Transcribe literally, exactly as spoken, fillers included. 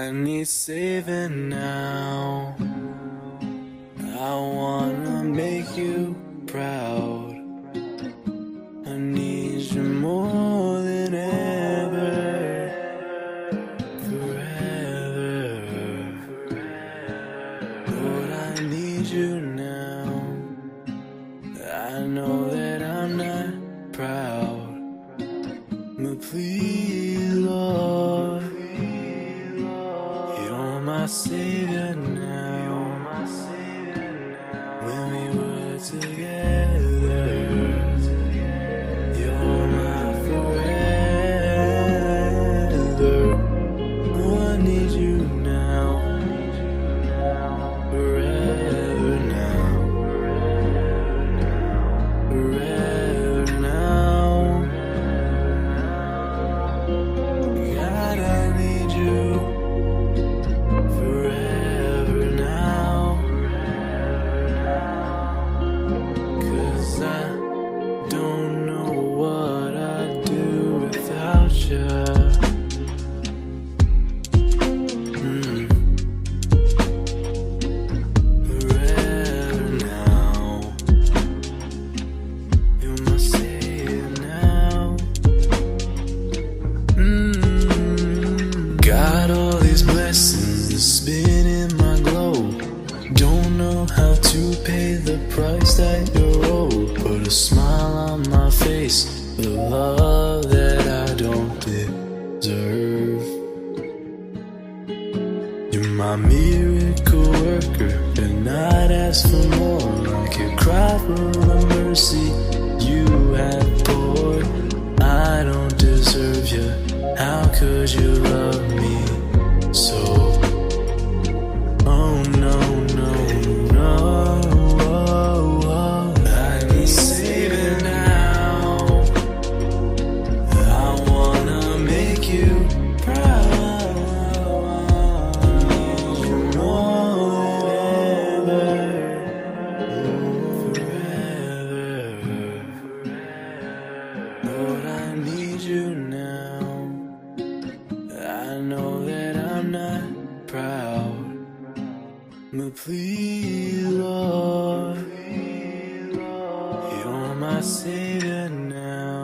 I need saving now. I wanna make you proud. I need you more than ever, forever. Lord, I need you now. I know that I'm not proud, but please, Lord, you're my savior now. When we were together, you're my forever. Oh, I need you now, forever now, forever now. God, I need you forever now, 'cause I don't know what I'd do without you. Mm. Forever now, you're my savior now. Mm. Got all these blessings that spin in my globe. Don't know how to pay the price that you're owed. Put a smile on my face, the love that I don't deserve. You're my miracle worker, and I'd ask for more. I could cry for the mercy you have poured. I don't deserve you, how could you love me so? Oh no, no, no. I need saving now. I wanna make you proud. You more than ever, forever. Lord, I need you now. I know that I'm not proud, but please, Lord, you're my savior now.